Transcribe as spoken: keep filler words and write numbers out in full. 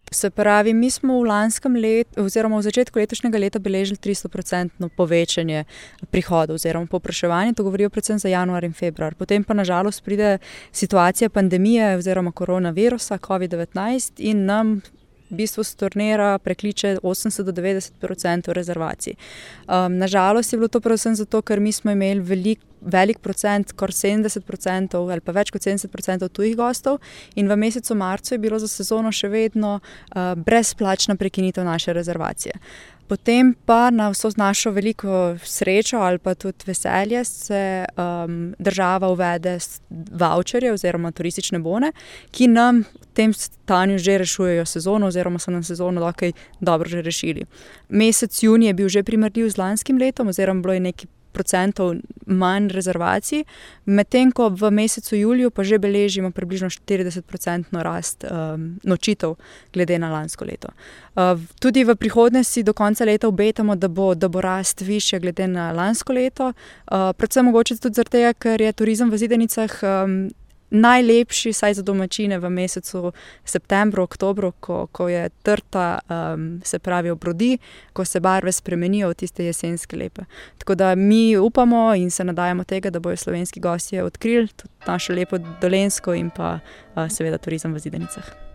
Se pravi, mi smo v lanskem letu oziroma v začetku letošnjega leta beležili tristo procentno povečanje prihodov oziroma povpraševanja, to govorijo predvsem za januar in februar. Potem pa na žalost pride situacija pandemije oziroma koronavirusa, covid devetnajst in nam v bistvu stornira, prekliče osemdeset do devetdeset procentov rezervacij. Um, na žalost je bilo to predvsem zato, ker mi smo imeli velik, velik procent, skoraj sedemdeset procentov ali pa več kot sedemdeset procentov tujih gostov in v mesecu marcu je bilo za sezono še vedno uh, brezplačna prekinitev naše rezervacije. Potem pa na vso našo veliko srečo ali pa tudi veselje se um, država uvede vavčerje oziroma turistične bone, ki nam v tem stanju že rešujejo sezono oziroma so nam sezono dokaj dobro že rešili. Mesec junij je bil že primerljiv z lanskim letom oziroma bilo je nekaj procentov manj rezervacij, medtem ko v mesecu juliju pa že beležimo približno štirideset procentno rast um, nočitev glede na lansko leto. Uh, tudi v prihodnje si do konca leta obetamo, da bo, da bo rast višja glede na lansko leto, uh, predvsem mogoče tudi zaradi tega, ker je turizem v Zidanicah um, najlepši, saj za domačine v mesecu septembru, oktobru, ko, ko je trta, um, se pravi obrodi, ko se barve spremenijo v tiste jesenske lepe. Tako da mi upamo in se nadajamo tega, da bojo slovenski gostje odkrili tudi našo lepo Dolenjsko in pa uh, seveda turizem v Zidanicah.